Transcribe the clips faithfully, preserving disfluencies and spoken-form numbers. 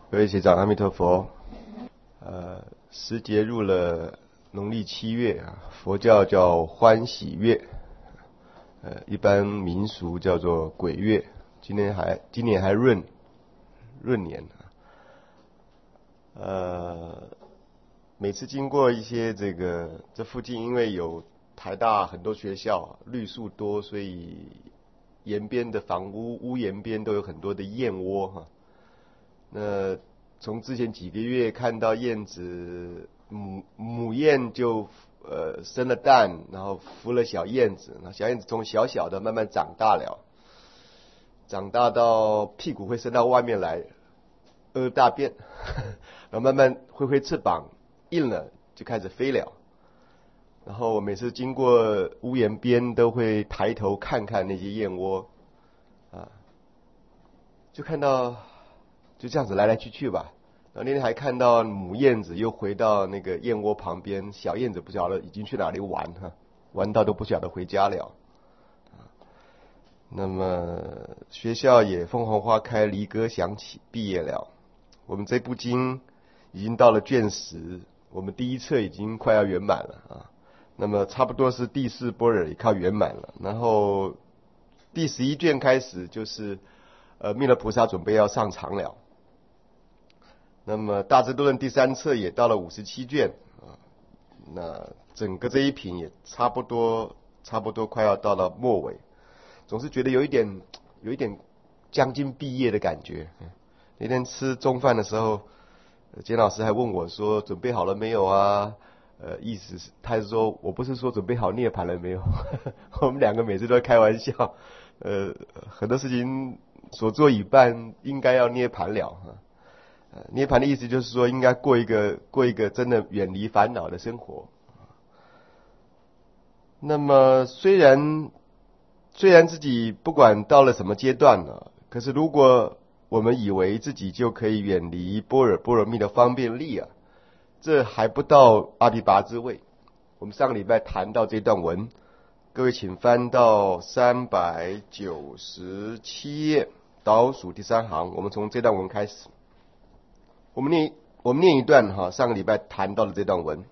各位学长，阿弥陀佛。呃，时节入了农历七月啊，佛教叫欢喜月，呃，一般民俗叫做鬼月。今年还今年还闰闰年啊。呃，每次经过一些这个这附近，因为有台大很多学校，绿树多，所以沿边的房屋屋檐边都有很多的燕窝哈。那从之前几个月看到燕子母母燕就呃生了蛋，然后孵了小燕子，那小燕子从小小的慢慢长大了，长大到屁股会伸到外面来，屙大便，然后慢慢挥挥翅膀，硬了就开始飞了。然后我每次经过屋檐边都会抬头看看那些燕窝，啊，就看到就这样子来来去去吧。然后那天还看到母燕子又回到那个燕窝旁边，小燕子不晓得已经去哪里玩哈，玩到都不晓得回家了。那么学校也凤凰花开，离歌响起，毕业了。我们这部经已经到了卷十，我们第一册已经快要圆满了啊。那么差不多是第四般若也快圆满了，然后第十一卷开始就是呃弥勒菩萨准备要上场了。那么大智度论第三册也到了五十七卷啊，那整个这一品也差不多差不多快要到了末尾，总是觉得有一点有一点将近毕业的感觉。那天吃中饭的时候，简老师还问我说准备好了没有啊？呃，意思是他是说我不是说准备好涅槃了没有？我们两个每次都在开玩笑，呃，很多事情所做已办，应该要涅槃了哈。涅槃的意思就是说，应该过一个过一个真的远离烦恼的生活。那么虽然虽然自己不管到了什么阶段了，可是如果我们以为自己就可以远离般若波罗蜜的方便力啊，这还不到阿毗跋致位。我们上个礼拜谈到这段文，各位请翻到三百九十七页倒数第三行，我们从这段文开始。我们念我们念一段哈，上个礼拜谈到的这段文。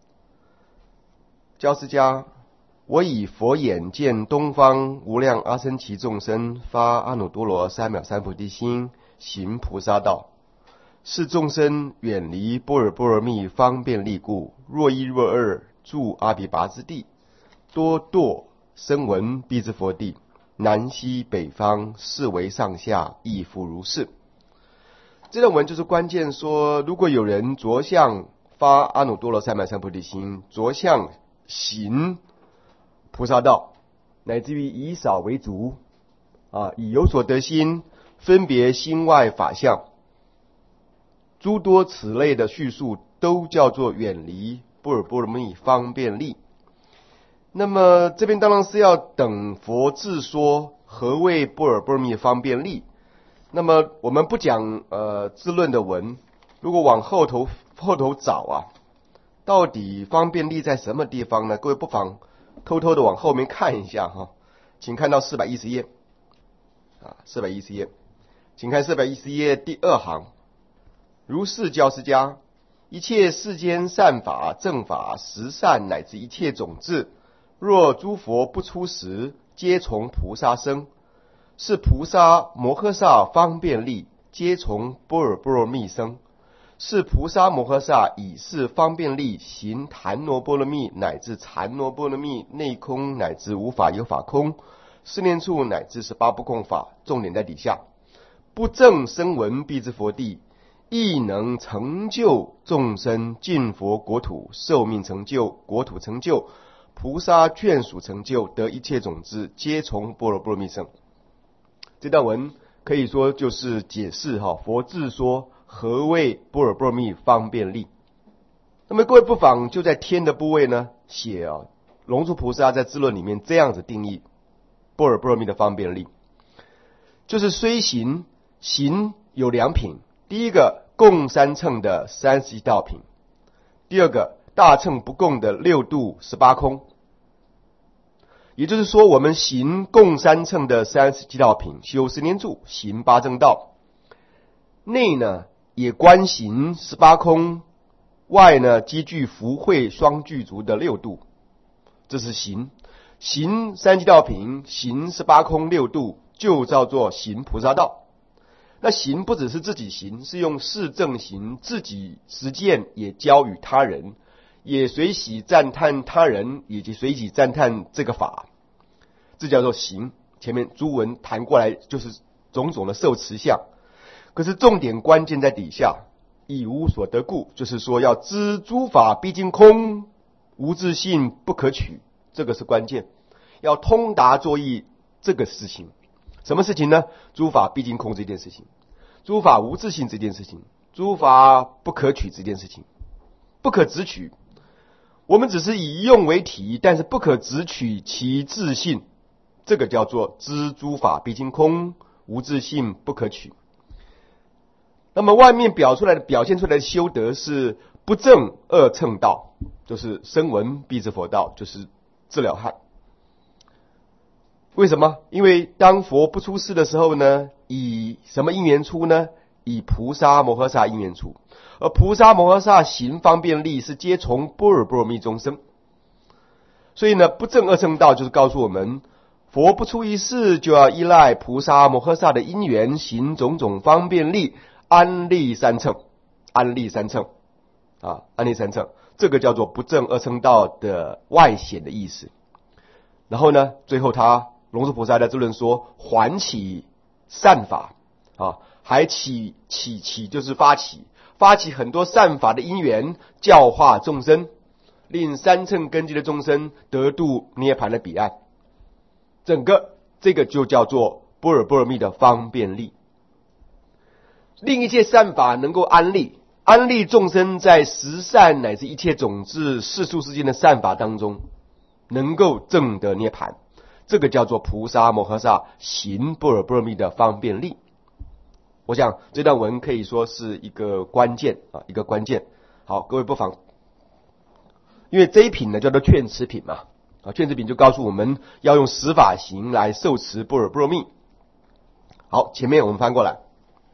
教师家，我以佛眼见东方无量阿僧祇众生发阿耨多罗三藐三菩提心，行菩萨道。是众生远离般若波罗蜜方便力故，若一若二住阿毗跋之地，多堕声闻辟支佛地，南西北方是为上下亦复如是。这段文就是关键说，如果有人着相发阿耨多罗三藐三菩提心，着相行菩萨道，乃至于以少为足啊，以有所得心，分别心外法相，诸多此类的叙述都叫做远离般若波罗蜜方便力。那么这边当然是要等佛自说何谓般若波罗蜜方便力。那么我们不讲呃自论的文，如果往后头后头找啊，到底方便力在什么地方呢？各位不妨偷偷的往后面看一下哈，请看到四百一十页啊，四百一十页，请看四百一十页第二行。如是教师家，一切世间善法、正法、实善乃至一切种智，若诸佛不出时，皆从菩萨生。是菩萨摩诃萨方便力，皆从般若波罗蜜生。是菩萨摩诃萨以是方便力行檀罗波罗蜜，乃至禅罗波罗蜜，内空乃至无法有法空，四念处乃至十八不空法。重点在底下，不正声闻辟支佛地，亦能成就众生尽佛国土，寿命成就，国土成就，菩萨眷属成就，得一切种子，皆从般若波罗蜜生。这段文可以说就是解释哈佛自说何谓般若波罗蜜方便力。那么各位不妨就在天的部位呢写啊，龙树菩萨在智论里面这样子定义般若波罗蜜的方便力，就是虽行行有两品，第一个共三乘的三十一道品，第二个大乘不共的六度十八空。也就是说，我们行共三乘的三十七道品，修十年住，行八正道，内呢也观行十八空，外呢积聚福慧双具足的六度，这是行。行三积道品，行十八空六度，就叫做行菩萨道。那行不只是自己行，是用事正行，自己实践也教与他人，也随喜赞叹他人，以及随喜赞叹这个法，这叫做行。前面诸文谈过来就是种种的受持相，可是重点关键在底下，以无所得故，就是说要知诸法毕竟空，无自性不可取，这个是关键，要通达作意这个事情。什么事情呢？诸法毕竟空这件事情，诸法无自性这件事情，诸法不可取这件事情，不可执取。我们只是以用为体，但是不可执取其自性，这个叫做知诸法毕竟空，无自性不可取。那么外面表出来的表现出来的修德是不正二乘道，就是声闻辟支佛道，就是自了汉。为什么？因为当佛不出世的时候呢，以什么因缘出呢？以菩萨摩诃萨因缘出。而菩萨摩诃萨行方便力是皆从般若波罗蜜中生。所以呢，不正二乘道就是告诉我们，佛不出一世就要依赖菩萨摩诃萨的因缘，行种种方便力，安立三乘，安立三乘啊，安立三乘，这个叫做不正二乘道的外显的意思。然后呢，最后他龙树菩萨在这论说，还起善法啊，还起起起就是发起，发起很多善法的因缘，教化众生，令三乘根基的众生得度涅槃的彼岸。整个这个就叫做般若波罗蜜的方便力，令一切善法能够安立，安立众生在十善乃至一切种子世俗世间的善法当中，能够证得涅槃。这个叫做菩萨摩诃萨行般若波罗蜜的方便力。我想这段文可以说是一个关键啊，一个关键。好，各位不妨，因为这一品呢叫做劝持品嘛，啊，劝持品就告诉我们要用十法行来受持般若波罗蜜。好，前面我们翻过来。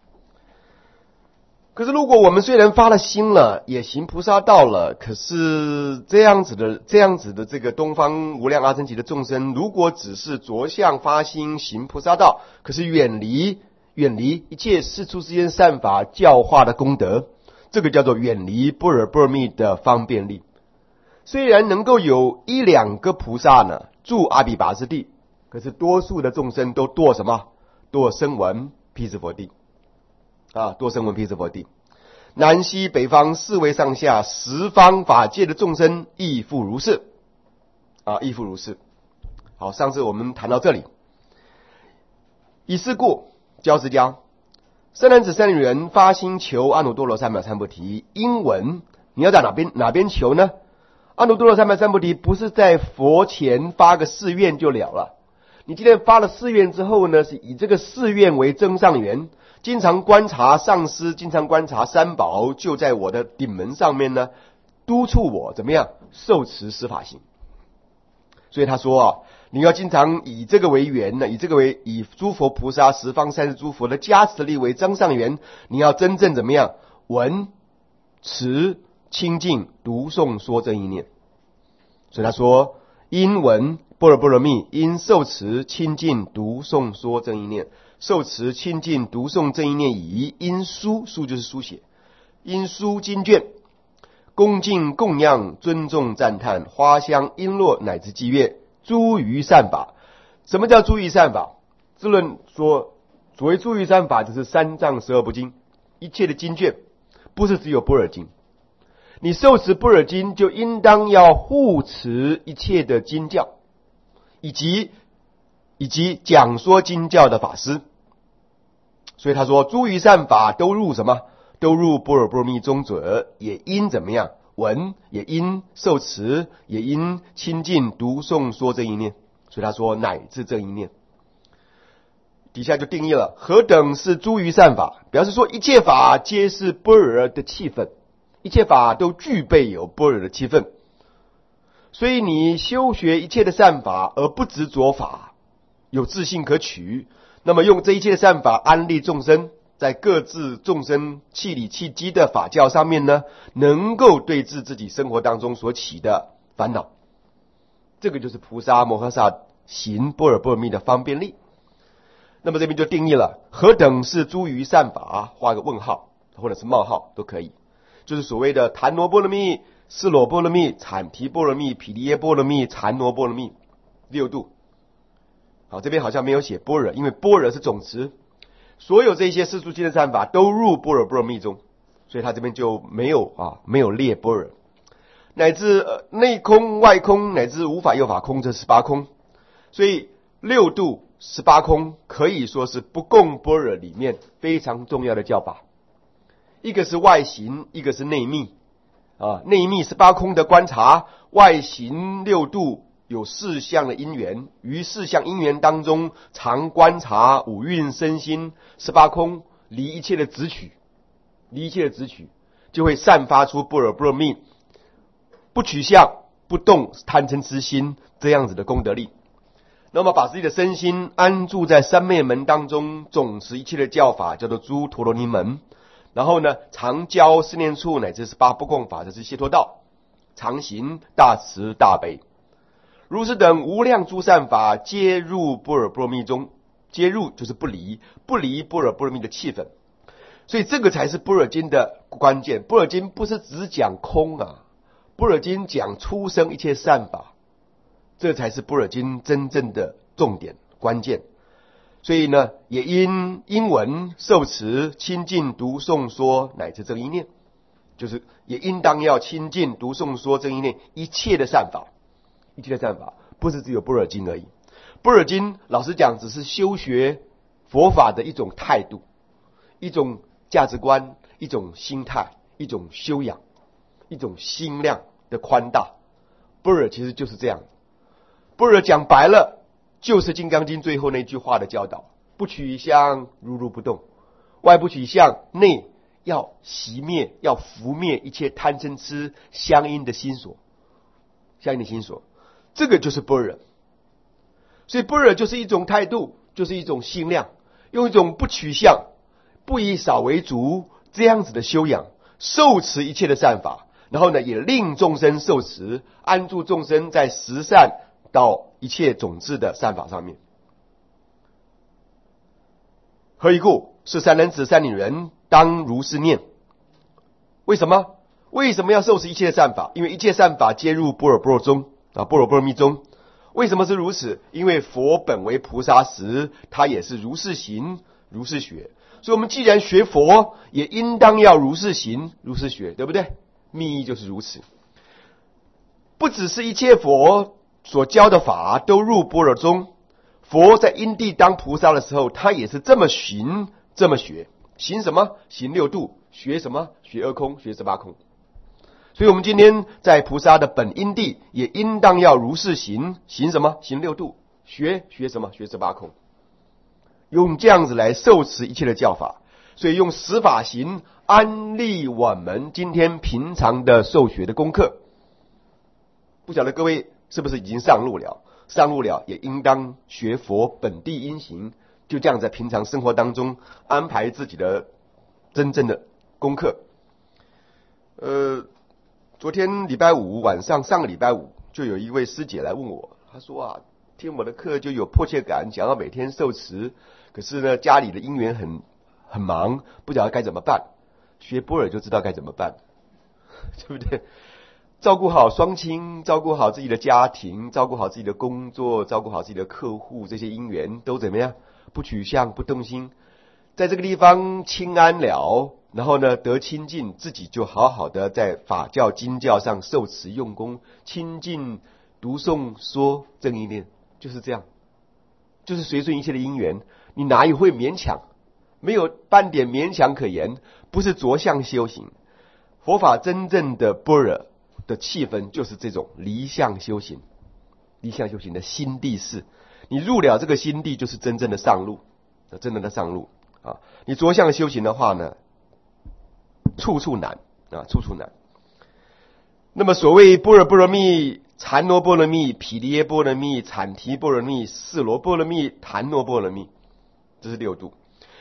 可是如果我们虽然发了心了，也行菩萨道了，可是这样子的这样子的这个东方无量阿僧祇的众生，如果只是着相发心行菩萨道，可是远离远离一切世出之间善法教化的功德，这个叫做远离般若波罗蜜的方便力。虽然能够有一两个菩萨呢住阿比跋致地，可是多数的众生都堕什么？堕声闻辟支佛地啊，堕声闻辟支佛地。南西北方四维上下十方法界的众生亦复如是啊，亦复如是。好，上次我们谈到这里。以是故，教释迦，善男子善女人发心求阿耨多罗三藐三菩提，应闻。你要在哪边哪边求呢？阿耨多罗三藐三菩提不是在佛前发个誓愿就了了。你今天发了誓愿之后呢，是以这个誓愿为增上缘，经常观察上师，经常观察三宝，就在我的顶门上面呢，督促我怎么样受持十法行。所以他说啊，你要经常以这个为缘呢，以这个为以诸佛菩萨十方三世诸佛的加持力为增上缘，你要真正怎么样闻持清净读诵说这一念。所以他说，因闻般若波罗蜜，因受持清净读诵说这一念。受持清净读诵这一念已，因书，书就是书写，因书经卷，恭敬供养尊重赞叹花香璎珞乃至伎乐诸余善法。什么叫诸余善法？自论说，所谓诸余善法就是三藏十二部经，一切的经卷，不是只有般若经。你受持般若经，就应当要护持一切的经教，以及以及讲说经教的法师。所以他说，诸余善法都入什么？都入般若波罗蜜中者，也因怎么样闻，也因受持，也因亲近读诵说这一念。所以他说，乃至这一念。底下就定义了，何等是诸余善法？表示说，一切法皆是般若的气氛，一切法都具备有般若的气氛。所以你修学一切的善法，而不执着法，有自性可取，那么用这一切的善法安利众生， 在各自众生气理气机的法教上面呢，能够对治自己生活当中所起的烦恼。这个就是菩萨摩诃萨行般若波罗蜜的方便力。那么这边就定义了何等是诸于善法，画个问号或者是冒号都可以，就是所谓的檀罗波罗蜜、尸罗波罗蜜、产提波罗蜜、毗梨耶波罗蜜、禅罗波罗蜜六度。好，这边好像没有写般若，因为般若是总词，所有这些世俗心的善法都入般若波罗蜜中，所以他这边就没有啊没有列般若，乃至、呃、内空外空乃至无法有法空，这十八空。所以六度十八空可以说是不共般若里面非常重要的教法。一个是外行，一个是内密啊，内密十八空的观察，外行六度有四项的因缘，于四项因缘当中常观察五蕴身心十八空，离一切的执取，离一切的执取就会散发出般若波罗蜜不取相不动贪嗔痴心这样子的功德力。那么把自己的身心安住在三昧门当中，总持一切的教法叫做诸陀罗尼门，然后呢常教四念处乃至十八不共法，这是解脱道，常行大慈大悲，如是等无量诸善法皆入般若波罗蜜中，皆入就是不离，不离般若波罗蜜的气氛。所以这个才是般若经的关键。般若经不是只讲空啊，般若经讲出生一切善法，这才是般若经真正的重点关键。所以呢，也因因闻受持亲近读诵说乃至正一念，就是也应当要亲近读诵说正一念一切的善法，一切的善法不是只有般若经而已。般若经老实讲只是修学佛法的一种态度，一种价值观，一种心态，一种修养，一种心量的宽大。般若其实就是这样。般若讲白了就是金刚经最后那句话的教导，不取相如如不动，外不取相，内要熄灭，要伏灭一切贪嗔痴相应的心所，相应的心所，这个就是般若。所以般若就是一种态度，就是一种心量，用一种不取相不以少为足这样子的修养，受持一切的善法，然后呢也令众生受持，安住众生在十善到一切种子的善法上面。何以故？是三男子三女人当如是念。为什么？为什么要受持一切的善法？因为一切善法皆入般若波罗中啊，般若波罗蜜中。为什么是如此？因为佛本为菩萨时，他也是如是行如是学。所以我们既然学佛，也应当要如是行如是学，对不对？密意就是如此。不只是一切佛所教的法都入般若中，佛在因地当菩萨的时候，他也是这么行这么学。行什么？行六度。学什么？学二空，学十八空。所以我们今天在菩萨的本因地，也应当要如是行。行什么？行六度。学学什么？学十八空。用这样子来受持一切的教法，所以用十法行安利我们今天平常的受学的功课。不晓得各位是不是已经上路了？上路了也应当学佛本地因行，就这样在平常生活当中安排自己的真正的功课。呃，昨天礼拜五晚上，上个礼拜五就有一位师姐来问我，她说啊，听我的课就有迫切感，想要每天受持，可是呢家里的因缘很很忙，不晓得该怎么办。学般若就知道该怎么办，对不对？照顾好双亲，照顾好自己的家庭，照顾好自己的工作，照顾好自己的客户，这些因缘都怎么样？不取相，不动心，在这个地方清安了，然后呢得清净，自己就好好的在法教经教上受持用功，亲近读诵说正一念，就是这样，就是随顺一切的因缘。你哪有会勉强？没有半点勉强可言，不是着相修行。佛法真正的般若的气氛就是这种离相修行，离相修行的心地是，你入了这个心地，就是真正的上路，真正的上路啊！你着相修行的话呢，处处难啊，处处难。那么所谓般若波罗蜜、禅罗波罗蜜、毗梨耶波罗蜜、产提波罗蜜、尸罗波罗蜜、檀罗波罗蜜，这是六度。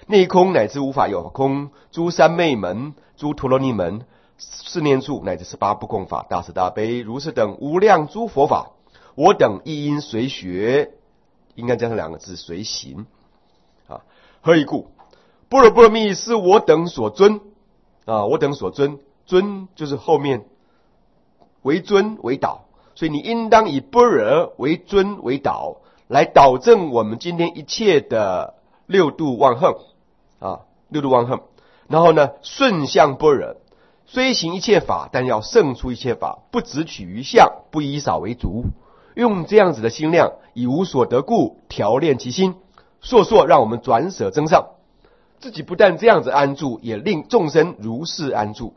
内空乃至无法有空，诸三昧门、诸陀罗尼门、四念处乃至十八不共法、大慈大悲、如是等无量诸佛法，我等亦应随学，应该加上两个字，随行。啊，何以故？般若波罗蜜是我等所尊啊，我等所尊，尊就是后面为尊为导，所以你应当以般若为尊为导，来导正我们今天一切的六度妄横啊，六度妄横。然后呢，顺向般若，虽行一切法，但要胜出一切法，不执取于相，不以少为足。用这样子的心量，以无所得故，调练其心，烁烁让我们转舍增上。自己不但这样子安住，也令众生如是安住。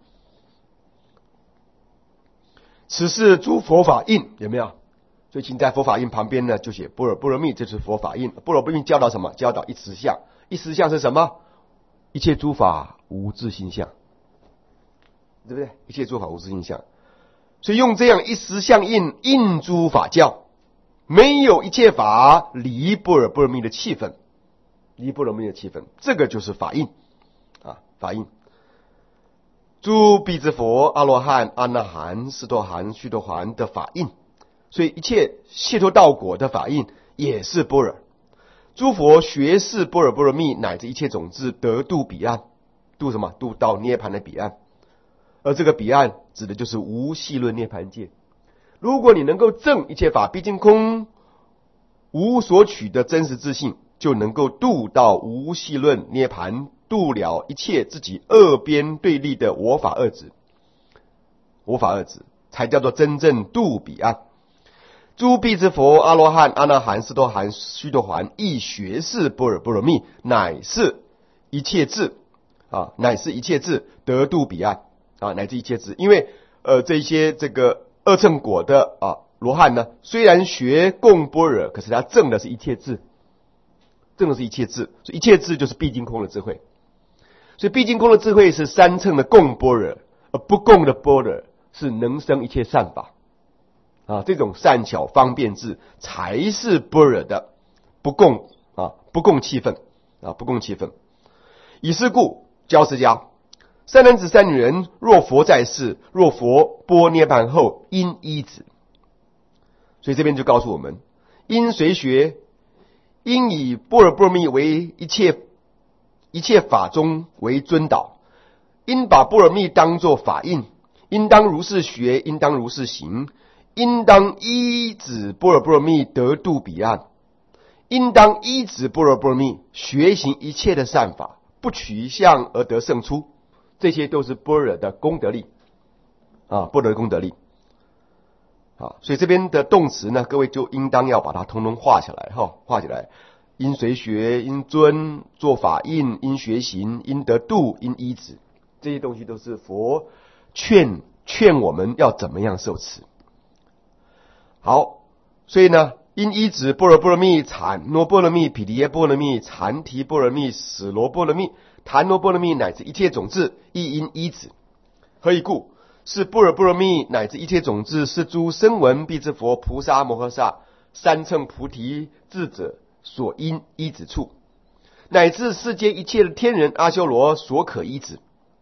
此是诸佛法印，有没有？所以请在佛法印旁边呢，就写般若波罗蜜，这是佛法印。般若波罗蜜教导什么？教导一实相。一实相是什么？一切诸法无自性相，对不对？一切诸法无自性相。所以用这样一实相印印诸法教，没有一切法离般若波罗蜜的气氛。离般若蜜的气氛，这个就是法印啊，法印。诸辟支佛、阿罗汉、阿那含、斯陀含、须陀洹的法印，所以一切解脱道果的法印也是般若。诸佛学识般若波罗蜜，乃至一切种子得度彼岸，度什么？度到涅槃的彼岸。而这个彼岸指的就是无细论涅槃界。如果你能够证一切法毕竟空，无所取的真实自性，就能够度到无细论涅槃，度了一切自己二边对立的我法二执，我法二执才叫做真正度彼岸。诸辟支佛、阿罗汉、阿那含、斯陀含、须陀洹亦学识般若波罗蜜，乃是一切智啊，乃是一切智得度彼岸啊，乃至一切智。因为呃这些这个二乘果的啊罗汉呢，虽然学共般若，可是他证的是一切智。证的是一切智，所以一切智就是毕竟空的智慧。所以毕竟空的智慧是三乘的共般若，而不共的般若是能生一切善法啊，这种善巧方便智才是般若的不共啊，不共气氛啊，不共气氛。以是故，教释迦三男子三女人，若佛在世，若佛般涅槃后，应依止。所以这边就告诉我们，应随学。应以般若波罗蜜为一切一切法中为尊导，应把般若蜜当作法印，应当如是学，应当如是行，应当依止般若波罗蜜得度彼岸，应当依止般若波罗蜜学行一切的善法，不取相而得胜出。这些都是般若的功德力啊，般若的功德力。啊，所以这边的动词呢，各位就应当要把它通通画起来哈，画起来。因随学，因尊，做法印，因学行，因得度，因依止，这些东西都是佛劝劝我们要怎么样受持。好，所以呢，因依止般若波罗蜜、禅那波罗蜜、毗梨耶波罗蜜、禅提波罗蜜、史罗波罗蜜、檀那波罗蜜乃至一切种子，亦因依止。何以故？是般若波罗蜜乃至一切种子，是诸声闻辟支佛、菩萨摩诃萨三乘菩提智者所应依止处，乃至世间一切的天人阿修罗所可依止。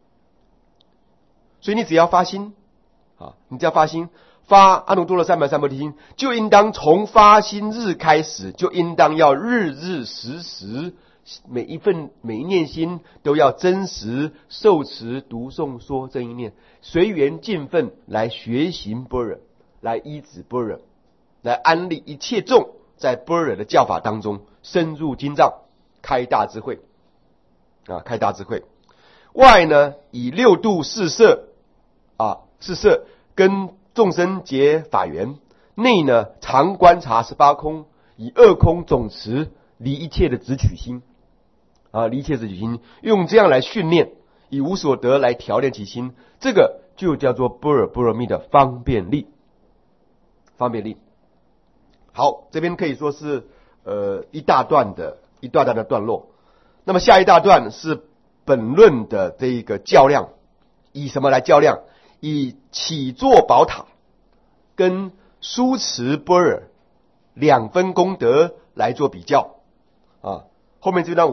所以你只要发心啊，你只要发心，发阿耨多罗三藐三菩提心，就应当从发心日开始，就应当要日日时时，每一份每一念心都要真实受持读诵说这一念，随缘尽分来学行般若，来依止般若，来安立一切众在般若的教法当中深入经藏，开大智慧啊，开大智慧。外呢，以六度四摄啊，四摄跟众生结法缘；内呢，常观察十八空，以二空总持离一切的执取心啊，离一切执取心，用这样来训练，以无所得来调练其心，这个就叫做般若波罗蜜的方便力。方便力。好，这边可以说是呃一大段的一大段的段落。那么下一大段是本论的这一个较量，以什么来较量？以起坐宝塔跟书持般若两分功德来做比较啊。后面这段文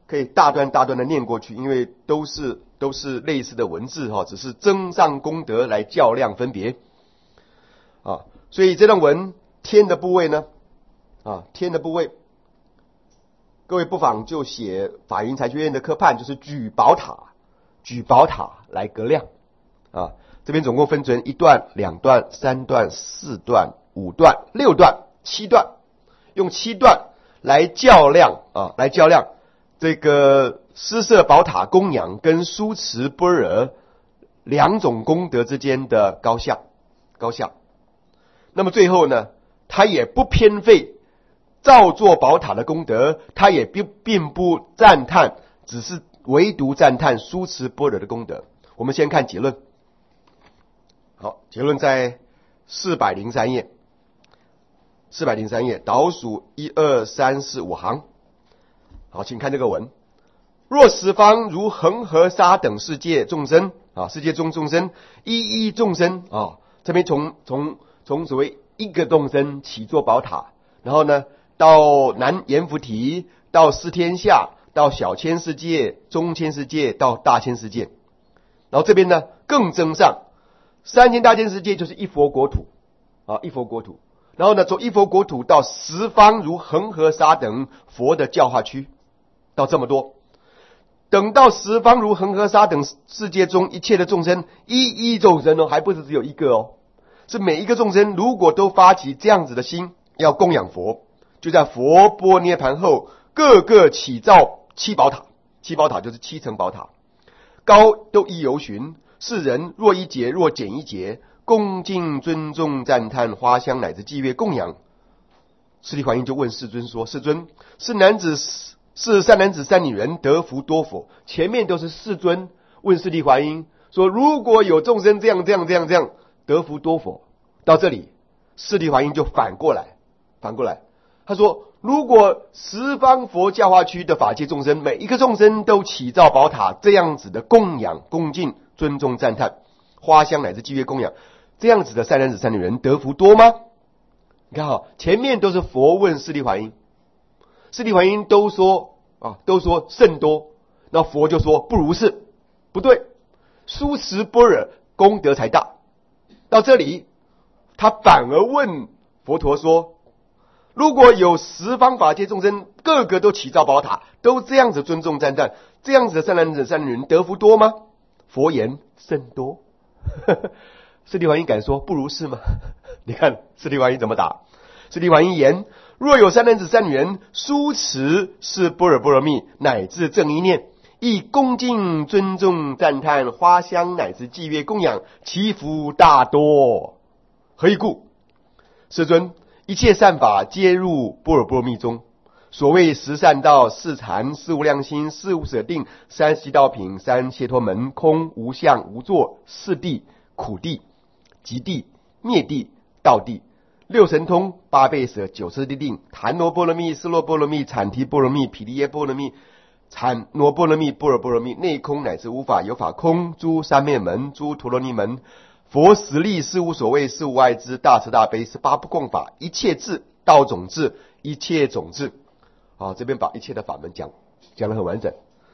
可以大段大段的念过去，因为都是都是类似的文字哈，只是增上功德来较量分别啊。所以这段文天的部位呢，啊天的部位，各位不妨就写法云财学院的科判，就是举宝塔，举宝塔来格量啊。这边总共分成一段、两段、三段、四段、五段、六段、七段，用七段来较量啊，来较量这个施设宝塔供养跟书持般若两种功德之间的高下，高下。那么最后呢，他也不偏废造作宝塔的功德，他也并并不赞叹，只是唯独赞叹书持般若的功德。我们先看结论。好，结论在四百零三页，四百零三页倒数一二三四五行。好，请看这个文：若十方如恒河沙等世界众生啊，世界中众生一一众生啊，这边从从从所谓一个众生起作宝塔，然后呢到南阎浮提，到四天下，到小千世界，中千世界，到大千世界，然后这边呢更增上三千大千世界，就是一佛国土啊，一佛国土。然后呢，从一佛国土到十方如恒河沙等佛的教化区，到这么多。等到十方如恒河沙等世界中一切的众生，一一众生哦，还不是只有一个哦，是每一个众生如果都发起这样子的心，要供养佛，就在佛波涅盘后，各个起造七宝塔，七宝塔就是七层宝塔，高都一由旬。世人若一节，若减一节，恭敬尊重赞叹花香乃至祭乐供养。释利桓因就问世尊说：世尊，是男子是善男子善女人得福多否？前面都是世尊问释利桓因说，如果有众生这样这样这样这样得福多否？到这里释利桓因就反过来反过来他说，如果十方佛教化区的法界众生，每一个众生都起造宝塔，这样子的供养恭敬尊重赞叹花香乃至祭乐供养，这样子的善男子善女人得福多吗？你看哈，前面都是佛问释利桓因，释利桓因都说啊，都说甚多，那佛就说不如是，不对，书持般若功德才大。到这里他反而问佛陀说，如果有十方法界众生个个都起造宝塔，都这样子尊重赞叹，这样子的善男子善女人得福多吗？佛言甚多。释利桓因敢说不如是吗？你看释利桓因怎么答？释利桓因言：若有善男子善女人书持是般若波罗蜜，乃至正一念，亦恭敬尊重赞叹花香乃至祭乐供养，其福大多。何以故？世尊，一切善法皆入般若波罗蜜中。所谓十善道、四禅、四无量心、四无舍定、三十一道品、三解脱门、空、无相、无作、四谛、苦谛、极谛、灭谛、道谛、六神通、八倍舍、九次地定、檀罗波罗蜜、斯罗波罗蜜、产提波罗蜜、毗梨耶波罗蜜、产罗波罗蜜、般若波罗蜜、内空乃至无法有法空、诸三昧门、诸陀罗尼门、佛实力、事无所谓、事无碍之、大慈大悲、十八不共法、一切智、道种智、一切种智。好，这边把一切的法门讲讲得很完整。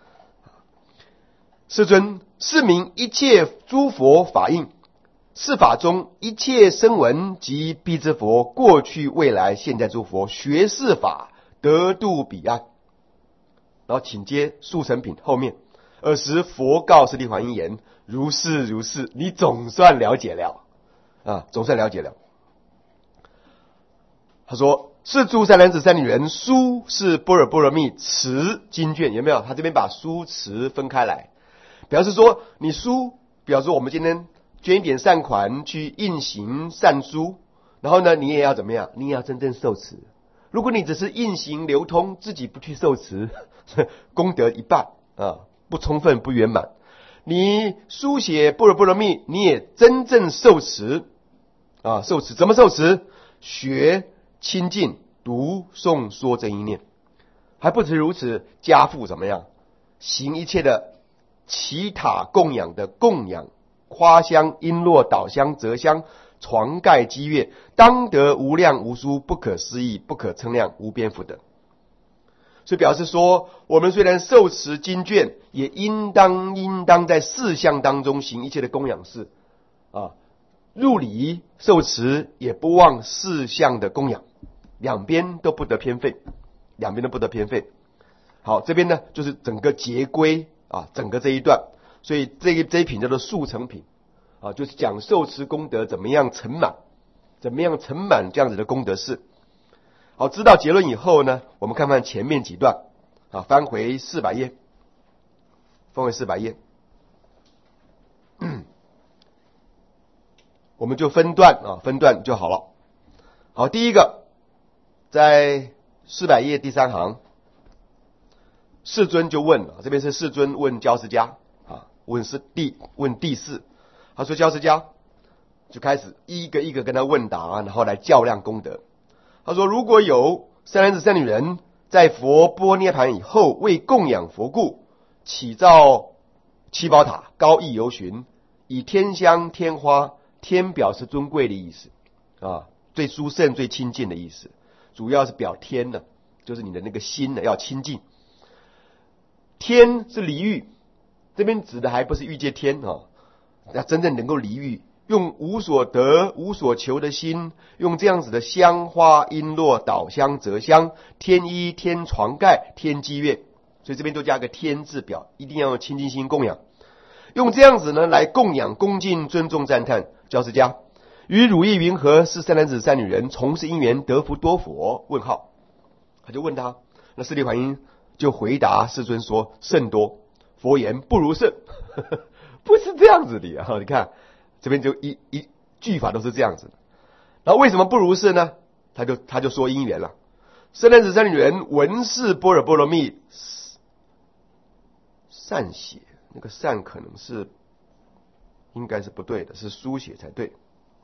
世尊，是名一切诸佛法印，是法中一切声闻及辟支佛，过去未来现在诸佛学是法，得度彼岸。然后请接速成品后面。尔时佛告释利桓因言：如是如是，你总算了解了啊，总算了解了。他说，是诸善男子善女人书是般若波罗蜜持经卷，有没有？他这边把书持分开来，表示说你书，表示我们今天捐一点善款去印行善书，然后呢你也要怎么样？你也要真正受持。如果你只是印行流通，自己不去受持，功德一半啊，不充分不圆满。你书写般若波罗蜜，你也真正受持啊，受持怎么受持？学亲近读诵说真一念，还不止如此，加附怎么样？行一切的祈塔供养的供养，花香璎珞导香折香床盖积月，当得无量无数不可思议不可称量无边福德。 所以表示说，我们虽然受持经卷，也应当应当在四项当中行一切的供养事啊。入礼受持也不忘四项的供养，两边都不得偏废，两边都不得偏废。好，这边呢就是整个节规啊，整个这一段，所以这一这一品叫做速成品啊，就是讲受持功德怎么样成满，怎么样成满这样子的功德事。好，知道结论以后呢，我们看看前面几段啊，翻回四百页，翻回四百页，我们就分段啊，分段就好了。好，第一个在四百页第三行，世尊就问了，这边是世尊问焦师家啊，问是第问第四，他说焦师家就开始一个一个跟他问答，然后来较量功德。他说，如果有三男子三女人在佛波涅盘以后，为供养佛故，起造七宝塔，高逸游巡，以天香天花，天表示尊贵的意思啊，最殊胜最亲近的意思，主要是表天的，就是你的那个心呢要亲近。天是离欲，这边指的还不是欲界天啊，要真正能够离欲，用无所得无所求的心，用这样子的香花璎珞导香择香，天衣天床盖天机月，所以这边都加个天字表，一定要用清净心供养，用这样子呢来供养恭敬尊重赞叹教师家。于汝意云何？是三男子三女人从事因缘得福多佛？问号，他就问他，那释利桓因就回答世尊说，甚多。佛言不如是不是这样子的啊，你看这边就一一句法都是这样子的。然后为什么不如是呢？他就他就说因缘了。三男子三女人闻是般若波罗蜜，善写，那个善可能是应该是不对的，是书写才对。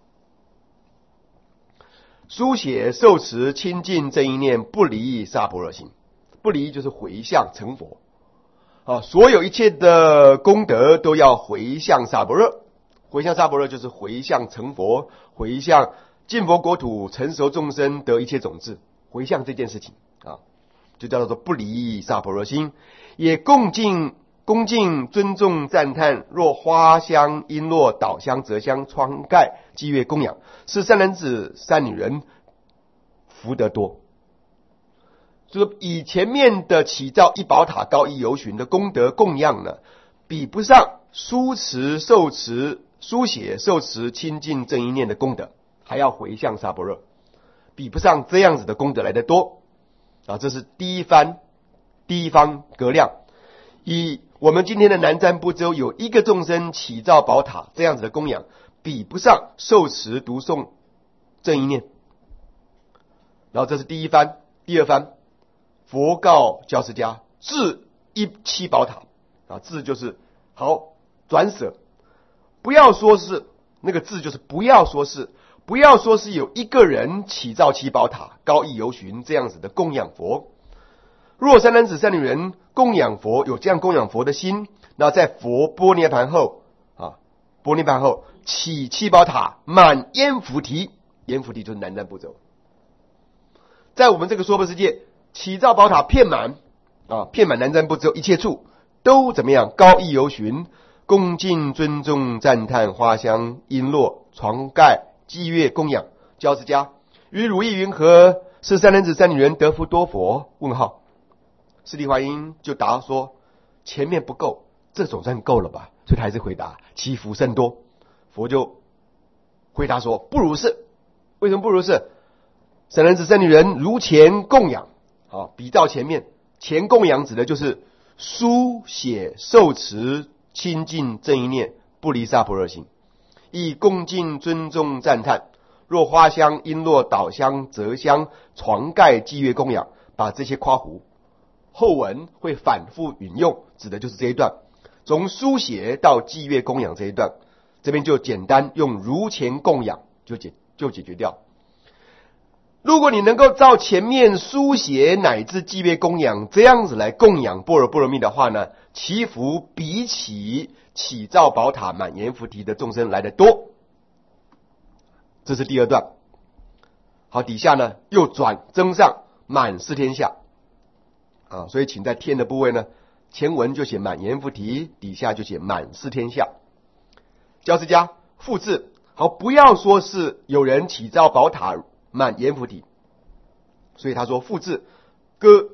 书写受持清净正一念，不离萨婆若心，不离就是回向成佛啊，所有一切的功德都要回向萨婆若，回向萨婆若就是回向成佛，回向净佛国土成熟众生得一切种子，回向这件事情啊，就叫做不离萨婆若心，也恭敬恭敬尊重赞叹，若花香璎珞导香择香窗盖积月供养，是三男子三女人福德多。就是以前面的起造一宝塔高逸游巡的功德供养呢，比不上书持受持书写受持清净正一念的功德，还要回向萨婆若，比不上这样子的功德来得多啊！这是第一番第一方格量。以我们今天的南瞻部洲有一个众生起造宝塔这样子的供养，比不上受持读诵正一念。然后这是第一番。第二番，佛告教师家，至一七宝塔啊，至就是好转舍，不要说是那个字，就是不要说是不要说是有一个人起造七宝塔高逸游巡这样子的供养佛。若三男子三女人供养佛，有这样供养佛的心，那在佛波涅盘后啊，波涅盘后起七宝塔满阎浮提，阎浮提就是南瞻部洲，在我们这个娑婆世界起造宝塔遍满啊，遍满南瞻部洲一切处都怎么样？高逸游巡，恭敬尊重赞叹花香璎珞床盖积月供养教师家。于汝意云何？是三男子三女人得福多佛？问号。释利桓因就答说，前面不够，这总算够了吧？所以他还是回答其福甚多。佛就回答说，不如是。为什么不如是？三男子三女人如前供养啊，比照前面，前供养指的就是书写受持清净正一念，不离萨婆若心，以恭敬尊重赞叹，若花香璎珞导香择香床盖积月供养，把这些夸胡后文会反复引用，指的就是这一段，从书写到积月供养这一段，这边就简单用如前供养就解就解决掉。如果你能够照前面书写乃至积月供养这样子来供养般若波罗蜜的话呢，其福比起起造宝塔满阎浮提的众生来得多。这是第二段。好，底下呢又转增上满四天下。 啊，所以请在天的部位呢，前文就写满阎浮提，底下就写满四天下。教师家复制，好，不要说是有人起造宝塔满阎浮提，所以他说复制搁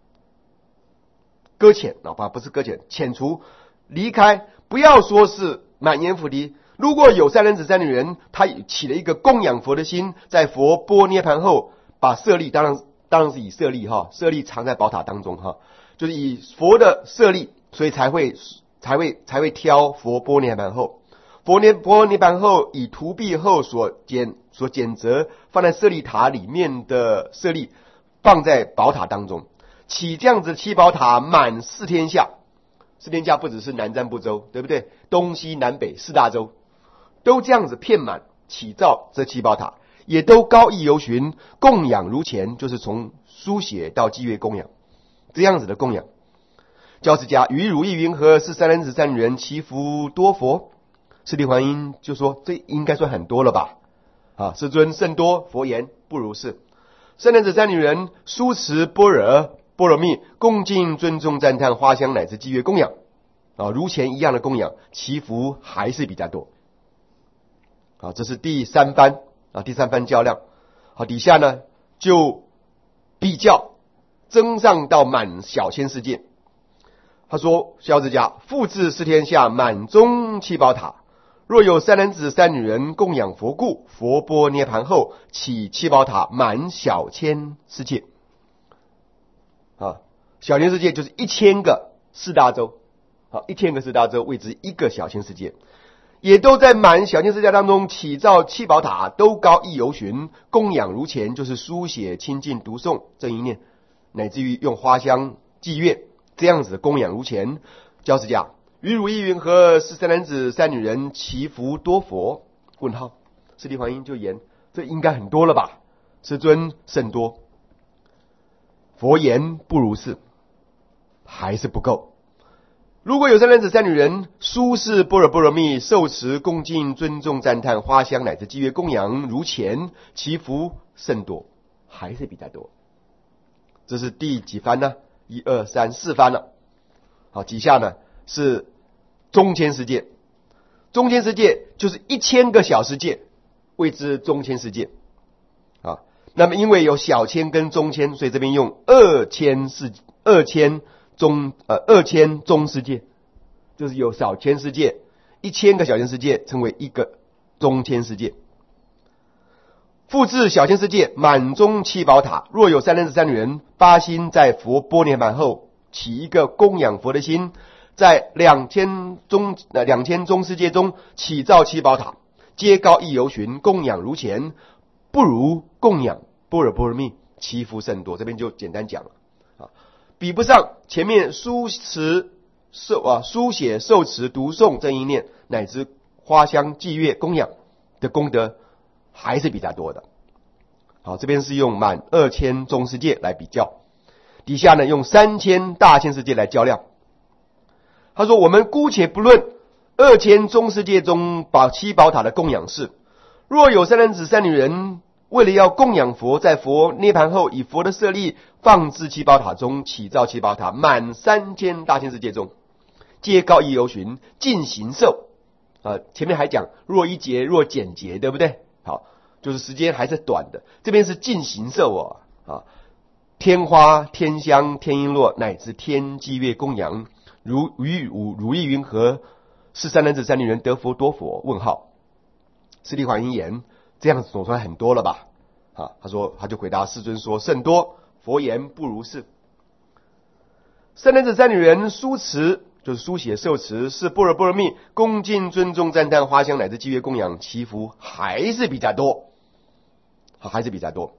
搁浅啊，不是搁浅，遣除离开，不要说是满阎浮提。如果有三人子三女人，他起了一个供养佛的心，在佛波涅盘后，把舍利，当然当然是以舍利哈，舍利藏在宝塔当中哈，就是以佛的舍利，所以才会才会才会挑佛波涅盘后，佛涅波涅盘后以涂壁后所捡所捡择放在舍利塔里面的舍利，放在宝塔当中，起这样子七宝塔满四天下。四天下不只是南瞻部洲，对不对？东西南北四大洲都这样子遍满起造这七宝塔，也都高意游巡，供养如前，就是从书写到祭乐供养，这样子的供养。教师家于汝意云何？是三人子三女人，其福多佛。释地桓因就说，这应该算很多了吧？啊，世尊甚多。佛言不如是。三人子三女人，书持般若波罗蜜，恭敬尊重赞叹花香乃至祭乐供养啊，如前一样的供养，其福还是比较多。好，这是第三番啊，第三番较量。好，底下呢就比较增上到满小千世界。他说：萧之家复制四天下满中七宝塔，若有三人子三女人供养佛故，佛波涅盘后起七宝塔满小千世界。啊，小千世界就是一千个四大洲，好，一千个四大洲谓之一个小千世界，也都在满小千世界当中起造七宝塔，都高意游巡，供养如前，就是书写亲近读诵正一念，乃至于用花香祭乐这样子的供养如前。教师家于汝意云何？是三男子三女人，其福多佛？问号。释地桓因就言，这应该很多了吧？世尊甚多。佛言不如是，还是不够。如果有三男子三女人，书是般若波罗蜜，受持恭敬尊重赞叹花香乃至祭乐供养如前，其福甚多，还是比较多。这是第几番呢？一二三四番了。好，底下呢是中千世界，中千世界就是一千个小世界，谓之中千世界啊。那么因为有小千跟中千，所以这边用二千世二千中呃二千中世界，就是有小千世界，一千个小千世界称为一个中千世界。复制小千世界满中七宝塔，若有三男子三女人，八心在佛波涅盘后起一个供养佛的心，在两千中呃两千中世界中起造七宝塔，皆高意游巡，供养如前，不如供养般若波罗蜜，其福甚多。这边就简单讲了啊，比不上前面书持受啊书写受持读诵正一念乃至花香祭乐供养的功德，还是比较多的。好，这边是用满二千中世界来比较，底下呢用三千大千世界来较量。他说，我们姑且不论二千中世界中宝七宝塔的供养事，若有三男子三女人，为了要供养佛，在佛涅盘后以佛的舍利放置七宝塔中，起造七宝塔满三千大千世界中，皆高意游巡，尽行受啊。前面还讲若一劫若简劫，对不对？好，就是时间还是短的，这边是尽行受哦啊，天花天香天璎珞乃至天祭乐供养，如于汝汝意云何？是三男子三女人得佛多佛？问号。释地桓因言，这样总算很多了吧？啊，他说，他就回答世尊说，甚多。佛言不如是。三男子三女人书持，就是书写受持，是般若波罗蜜，恭敬尊重赞叹花香乃至祭乐供养，其福还是比较多，好，还是比较多。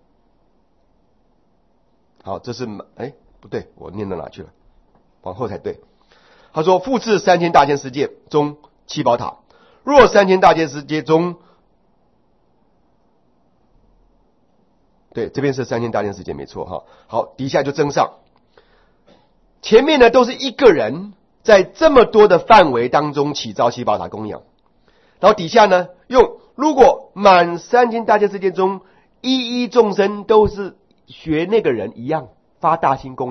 好，这是哎不对，我念到哪去了？往后才对。他说，复制三千大千世界中七宝塔，若三千大千世界中，对，这边是三千大千世界没错哈。好，底下就增上，前面呢都是一个人在这么多的范围当中起造七宝塔供养，然后底下呢用如果满三千大千世界中一一众生都是学那个人一样发大心供养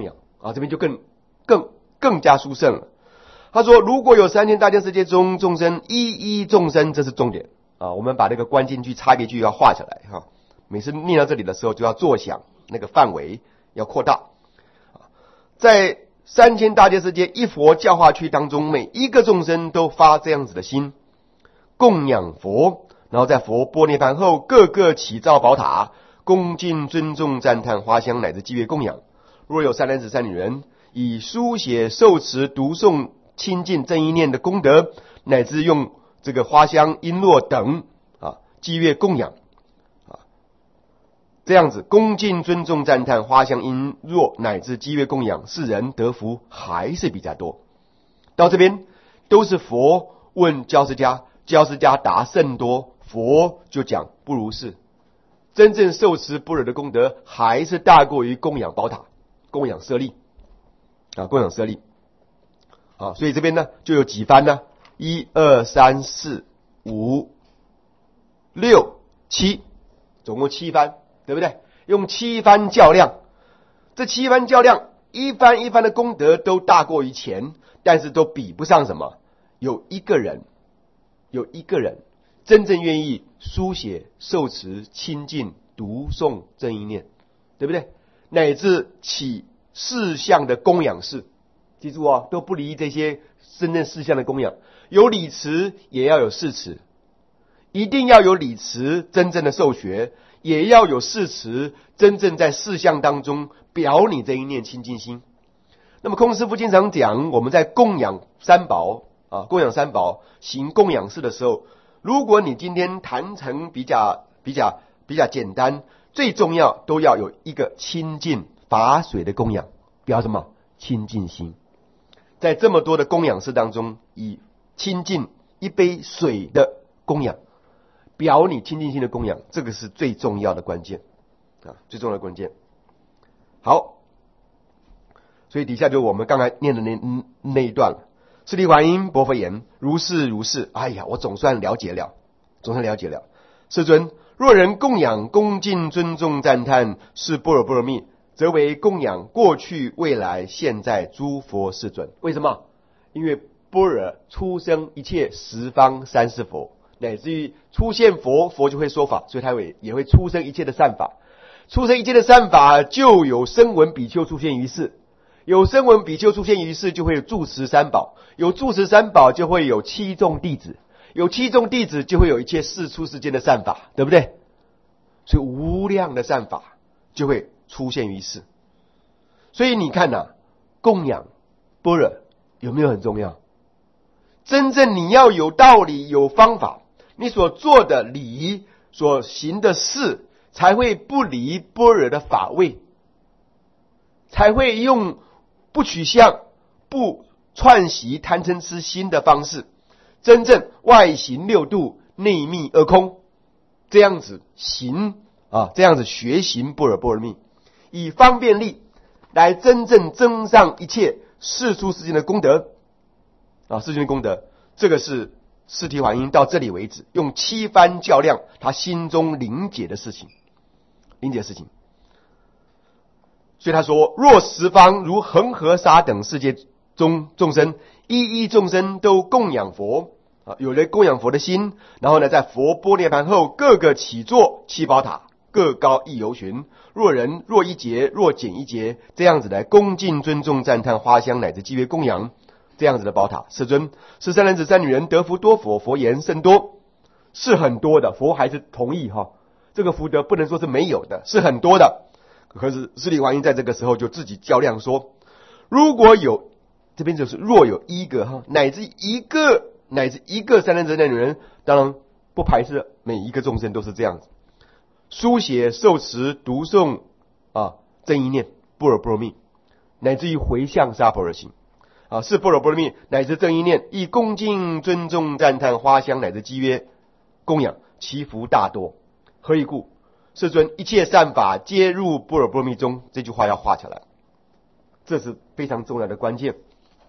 啊，这边就更更更加殊胜了。他说，如果有三千大千世界中众生一一众生，这是重点啊。我们把那个关键句、差别句要画下来哈。每次念到这里的时候，就要作想那个范围要扩大。在三千大千世界一佛教化区当中，每一个众生都发这样子的心，供养佛，然后在佛般涅槃后，各个起造宝塔，恭敬尊重赞叹花香乃至祭乐供养。若有三男子三女人，以书写受持读诵亲近正意念的功德，乃至用这个花香璎珞等啊祭乐供养啊，这样子恭敬尊重赞叹花香璎珞乃至祭乐供养，世人得福还是比较多。到这边都是佛问教师家，教师家答甚多，佛就讲不如是，真正受持般若的功德还是大过于供养宝塔、供养舍利啊，供养舍利啊，所以这边呢就有几番呢？一二三四五六七，总共七番，对不对？用七番较量，这七番较量，一番一番的功德都大过于前，但是都比不上什么？有一个人，有一个人真正愿意书写、受持、亲近、读诵正意念，对不对？乃至起事项的供养事，记住哦，都不离这些真正事项的供养。有礼持，也要有事持，一定要有礼持，真正的受学，也要有事持，真正在事项当中表你这一念清净心。那么空师父经常讲，我们在供养三宝啊，供养三宝行供养事的时候，如果你今天谈成比较比较比较简单，最重要都要有一个清净法水的供养，表什么？清净心。在这么多的供养事当中，以清净一杯水的供养，表你清净心的供养，这个是最重要的关键啊，最重要的关键。好，所以底下就我们刚才念的那那一段了。释提桓因薄佛言：如是如是。哎呀，我总算了解了，总算了解了。世尊，若人供养、恭敬、尊重、赞叹是般若波罗蜜，则为供养过去、未来、现在诸佛世尊。为什么？因为般若出生一切十方三世佛，乃至于出现佛，佛就会说法，所以他会也会出生一切的善法。出生一切的善法，就有声闻比丘出现于世。有声闻比丘出现于世，就会有住持三宝，有住持三宝就会有七众弟子，有七众弟子就会有一切世出世间的善法，对不对？所以无量的善法就会出现于世。所以你看呐、啊，供养般若有没有很重要？真正你要有道理、有方法，你所做的礼、所行的事，才会不离般若的法位，才会用不取相、不串习贪嗔痴心的方式，真正外行六度，内密二空，这样子行啊，这样子学行般若波罗蜜，以方便力来真正增上一切世出世间的功德啊，世间的功德。这个是释提桓因到这里为止，用七番较量他心中理解的事情，理解的事情。所以他说，若十方如恒河沙等世界中众生，一一众生都供养佛啊，有了供养佛的心，然后呢，在佛般涅槃后，各个起坐七宝塔，各高一由旬。若人若一节，若减一节，这样子来恭敬尊重赞叹花香乃至祭乐供养，这样子的宝塔。世尊，是三男子三女人得福多否？佛言甚多，是很多的。佛还是同意哈，这个福德不能说是没有的，是很多的。可是释提桓因在这个时候就自己较量说，如果有这边就是若有一个哈，乃至一个乃至一个三男子三女人，当然不排斥每一个众生都是这样子，书写受持读诵啊正意念般若波罗蜜，乃至于回向杀婆若行啊，是般若波罗蜜乃至正意念，以恭敬尊重赞叹花香乃至祭乐供养，其福大多。何以故？世尊，一切善法皆入般若波罗蜜中。这句话要画起来，这是非常重要的关键。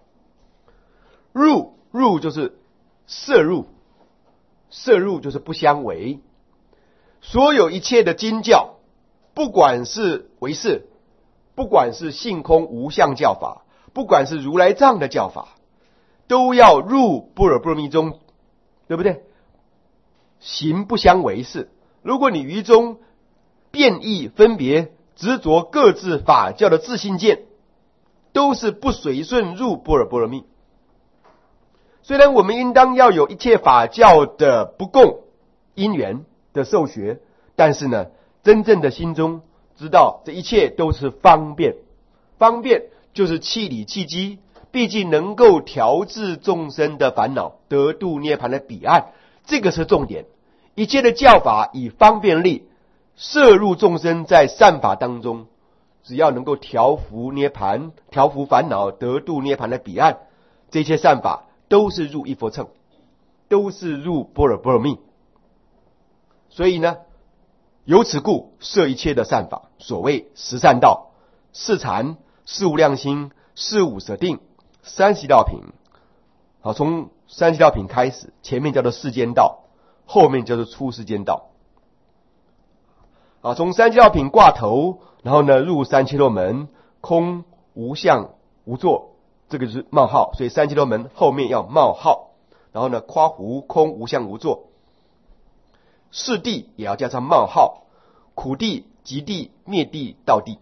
入入就是摄入，摄入就是不相违。所有一切的经教，不管是唯识、 不管是性空无相教法，不管是如来藏的教法，都要入般若波罗蜜中，对不对？行不相违事。如果你于中变异分别，执着各自法教的自性见，都是不随顺入般若波罗蜜。虽然我们应当要有一切法教的不共因缘的受学，但是呢，真正的心中知道这一切都是方便，方便就是气理气机，毕竟能够调治众生的烦恼，得度涅槃的彼岸，这个是重点。一切的教法以方便力摄入众生在善法当中，只要能够调伏涅槃，调伏烦恼，得度涅槃的彼岸，这些善法都是入一佛乘，都是入般若波罗蜜。所以呢，由此故摄一切的善法，所谓十善道、四禅、四无量心、四五舍定、三十六品。好，从三十六品开始，前面叫做世间道，后面叫做出世间道。啊，从三十六品挂头，然后呢入三千多门，空无相无作，这个就是冒号，所以三千多门后面要冒号。然后呢夸胡空无相无作，是地也要加上冒号，苦地、极地、灭地、道地。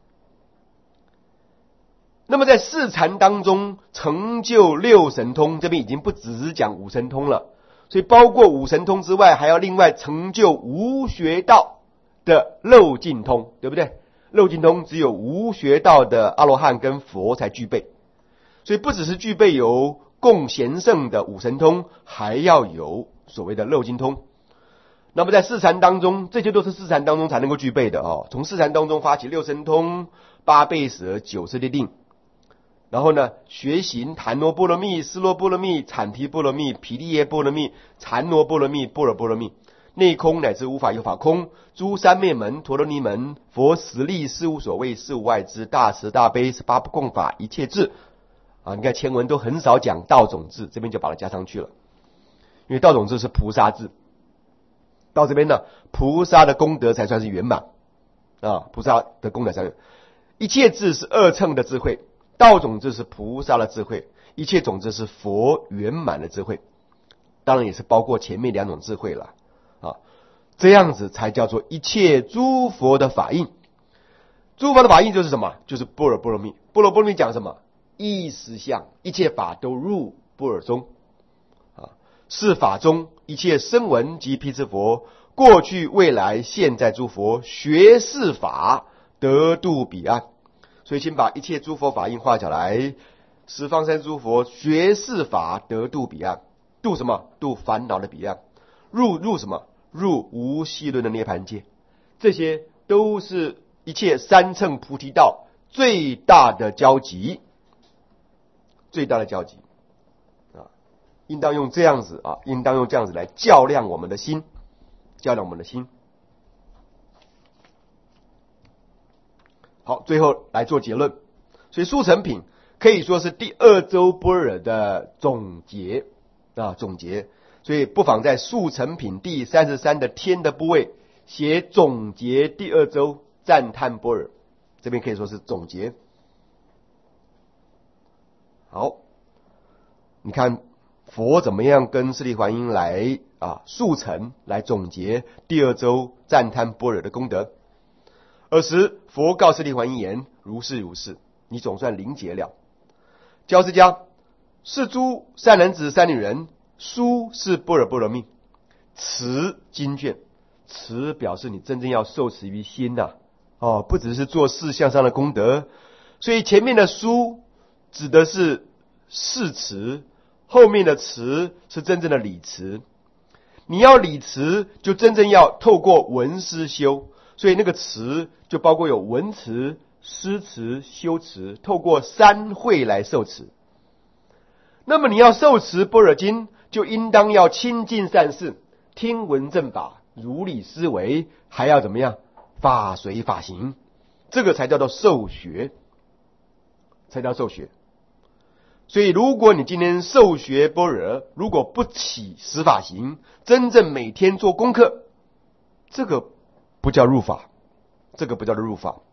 那么在四禅当中成就六神通，这边已经不只是讲五神通了，所以包括五神通之外，还要另外成就无学道的漏尽通，对不对？漏尽通只有无学道的阿罗汉跟佛才具备，所以不只是具备有共贤圣的五神通，还要有所谓的漏尽通。那么在四禅当中，这些都是四禅当中才能够具备的哦。从四禅当中发起六神通、八倍舍、九十力定，然后呢学行檀罗波罗蜜、尸罗波罗蜜、产提波罗蜜、毗利耶波罗蜜、禅罗波罗蜜、般若波罗蜜，内空乃至无法有法空，诸三昧门、陀罗尼门、佛实力、事无所谓、事无外之大慈大悲、十八不共法、一切智啊。你看前文都很少讲道种智，这边就把它加上去了，因为道种智是菩萨智。到这边呢，菩萨的功德才算是圆满啊！菩萨的功德才，一切智是二乘的智慧，道种智是菩萨的智慧，一切种智是佛圆满的智慧，当然也是包括前面两种智慧了啊！这样子才叫做一切诸佛的法印。诸佛的法印就是什么？就是般若波罗蜜。般若波罗蜜讲什么？意识相，一切法都入般若中。是法中一切声闻及辟支佛，过去未来现在诸佛学是法，得度彼岸。所以请把一切诸佛法印画下来，十方三诸佛学是法，得度彼岸。度什么？度烦恼的彼岸。入入什么？入无细论的涅槃界。这些都是一切三乘菩提道最大的交集，最大的交集。应当用这样子啊，应当用这样子来较量我们的心，较量我们的心。好，最后来做结论。所以速成品可以说是第二周般若的总结啊，总结。所以不妨在速成品第三十三的天的部位写总结第二周赞叹般若，这边可以说是总结。好，你看佛怎么样跟释利桓因来啊速成来总结第二周赞叹般若的功德。尔时佛告释利桓因言：如是如是，你总算临解了。教释迦，是诸善男子善女人，书是般若波罗蜜，持经卷，持表示你真正要受持于心呐、啊，哦，不只是做事项上的功德。所以前面的书指的是事持，后面的持是真正的理持。你要理持，就真正要透过闻思修，所以那个持就包括有闻持、思持、修持，透过三会来受持。那么你要受持般若经，就应当要亲近善事，听闻正法，如理思维，还要怎么样？法随法行，这个才叫做受学，才叫受学。所以如果你今天受学般若，如果不起十法行，真正每天做功课，这个不叫入法，这个不叫做入法。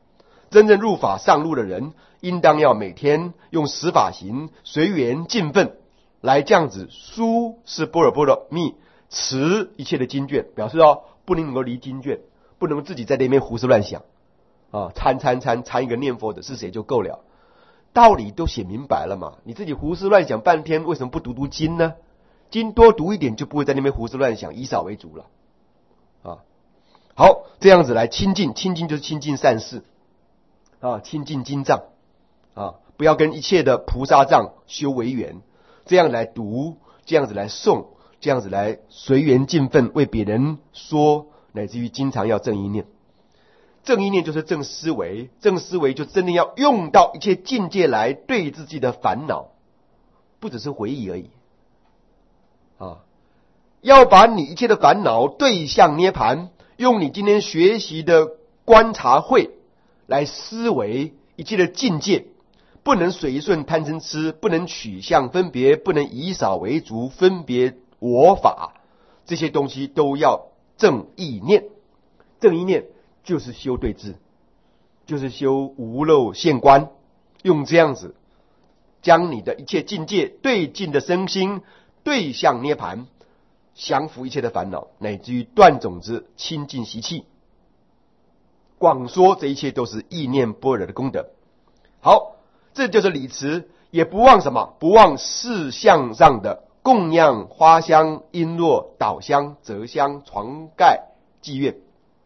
真正入法上路的人，应当要每天用十法行随缘尽分来这样子书是般若波罗蜜，持一切的经卷，表示哦不能够离经卷，不能自己在那边胡思乱想啊，参参参参一个念佛的是谁就够了。道理都写明白了嘛，你自己胡思乱想半天，为什么不读读经呢？经多读一点，就不会在那边胡思乱想，以少为主了啊。好，这样子来亲近，亲近就是亲近善事啊，亲近经藏啊，不要跟一切的菩萨藏修为缘，这样来读，这样子来诵，这样子来随缘尽分为别人说，乃至于经常要正一念。正一念就是正思维，正思维就真的要用到一切境界来对自己的烦恼，不只是回忆而已啊！要把你一切的烦恼对向涅盘，用你今天学习的观察慧来思维一切的境界，不能随顺贪嗔痴，不能取向分别，不能以少为足，分别我法，这些东西都要正意念。正意念就是修对治，就是修无漏现观，用这样子将你的一切境界对境的身心对向涅盘，降服一切的烦恼，乃至于断种子清净习气。广说这一切都是意念般若的功德。好，这就是理持，也不忘什么？不忘事相上的供养花香、璎珞、导香、折香、床盖、祭愿。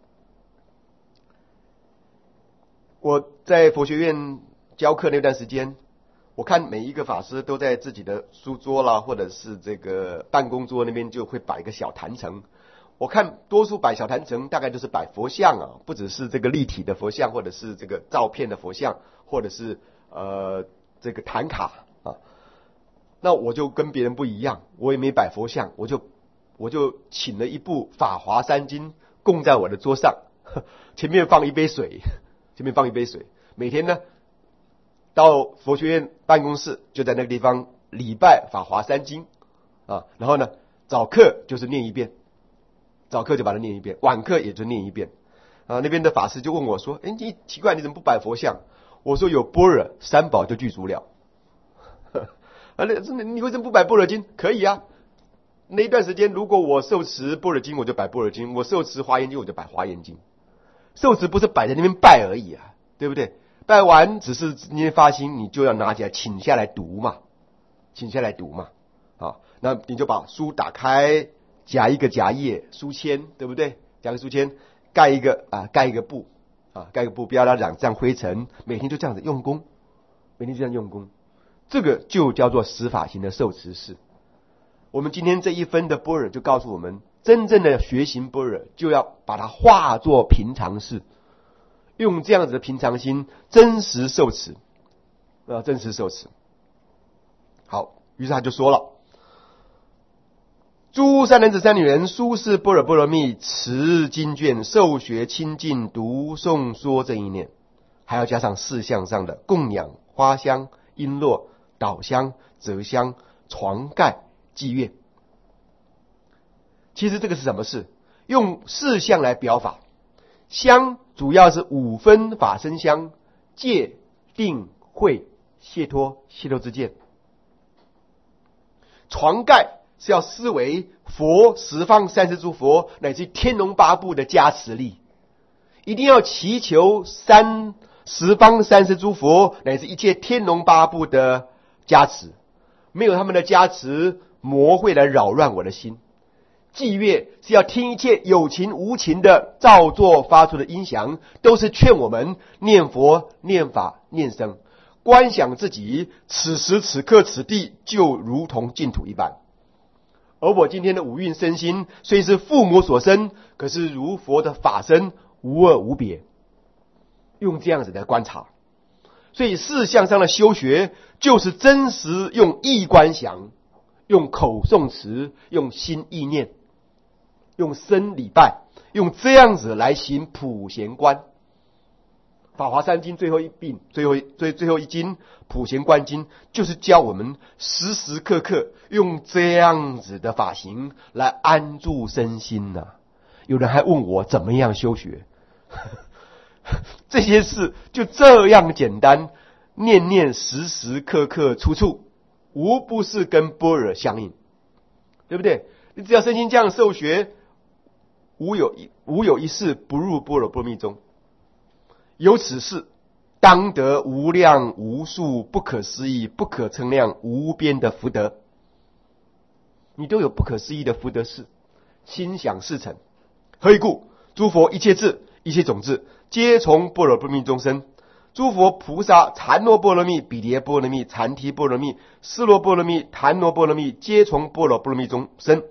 我在佛学院教课那段时间，我看每一个法师都在自己的书桌啦，或者是这个办公桌那边就会摆一个小坛城。我看多数摆小坛城大概都是摆佛像啊，不只是这个立体的佛像，或者是这个照片的佛像，或者是呃这个坛卡啊。那我就跟别人不一样，我也没摆佛像，我就我就请了一部《法华三经》供在我的桌上，前面放一杯水。前面放一杯水，每天呢到佛学院办公室，就在那个地方礼拜法华三经啊，然后呢早课就是念一遍，早课就把它念一遍，晚课也就念一遍啊。那边的法师就问我说：“哎，你奇怪，你怎么不摆佛像？”我说：“有般若三宝就具足了。”啊，那你为什么不摆般若经？可以啊。那一段时间，如果我受持般若经，我就摆般若经；我受持华严经，我就摆华严经。受持不是摆在那边拜而已啊，对不对？拜完只是今天发心，你就要拿起来请下来读嘛，请下来读嘛。好，那你就把书打开，夹一个夹页，书签，对不对？夹个书签，盖一个啊，盖一个布啊，盖一个布，不要让它染上灰尘。每天就这样子用功，每天就这样用功，这个就叫做十法行的受持式。我们今天这一分的般若就告诉我们，真正的学行般若，就要把它化作平常事，用这样子的平常心，真实受持，啊，真实受持。好，于是他就说了：诸善男子、善女人，书是般若波罗蜜，持经卷，受学清净，读诵说这一念，还要加上事项上的供养花香、璎珞、导香、折香、床盖、祭愿。其实这个是什么事？用事项来表法。香主要是五分法身香，戒、定、慧、解脱、解脱之见。床盖是要思维佛十方三世诸佛乃至天龙八部的加持力，一定要祈求三十方三世诸佛乃至一切天龙八部的加持，没有他们的加持，魔会来扰乱我的心。祭乐是要听一切有情无情的造作发出的音响，都是劝我们念佛、念法、念僧，观想自己此时此刻此地就如同净土一般。而我今天的五蕴身心虽是父母所生，可是如佛的法身无二无别，用这样子来观察。所以事项上的修学，就是真实用意观想，用口诵持，用心意念，用身礼拜，用这样子来行普贤观。法华三经最后一并，最后最最后一经普贤观经，就是教我们时时刻刻用这样子的法行来安住身心呐、啊。有人还问我怎么样修学， 这些事就这样简单，念念时时刻刻处处，无不是跟般若相应，对不对？你只要身心这样受学，无有一无有一事不入般若波罗蜜中。有此事，当得无量无数不可思议不可称量无边的福德。你都有不可思议的福德事，心想事成。何以故？诸佛一切智一切种智，皆从般若波罗蜜中生。诸佛菩萨禅那波罗蜜、比劫波罗蜜、禅提波罗蜜、尸罗波罗蜜、檀那波罗蜜，皆从般若波罗蜜中生。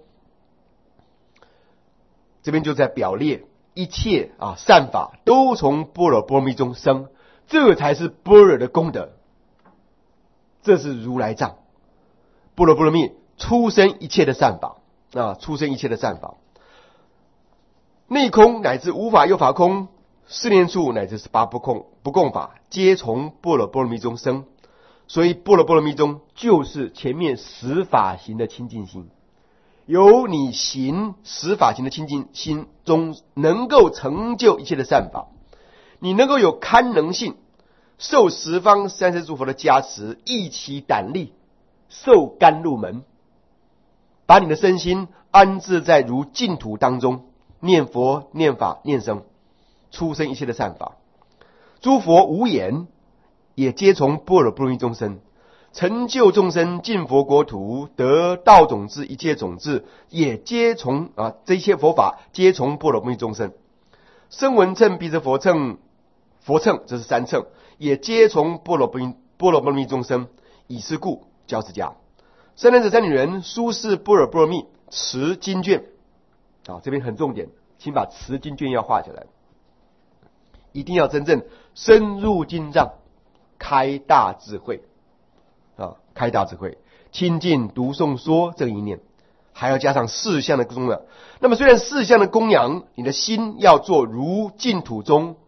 这边就在表列一切啊善法都从般若波罗蜜中生，这才是般若的功德，这是如来藏。般若波罗蜜出生一切的善法啊，出生一切的善法，内空乃至无法有法空，四念处乃至十八不空不共法，皆从般若波罗蜜中生。所以般若波罗蜜中就是前面十法行的清净心。由你行十法行的清净心中，能够成就一切的善法，你能够有堪能性，受十方三世诸佛的加持，一起胆力，受甘入门，把你的身心安置在如净土当中，念佛念法念僧，出生一切的善法。诸佛无言，也皆从般若波罗蜜中生。成就众生进佛国土，得道种子一切种子，也皆从啊这些佛法皆从般若波罗蜜中生。声闻乘、辟支佛乘、佛乘，这是三乘，也皆从般若波罗蜜中生。以是故，教此家三男子三女人书释般若波罗蜜持经卷啊，这边很重点，请把持经卷要画起来，一定要真正深入经藏，开大智慧。啊，开大智慧，亲近读诵说这一念，还要加上四项的供养。那么虽然四项的供养，你的心要做如净土中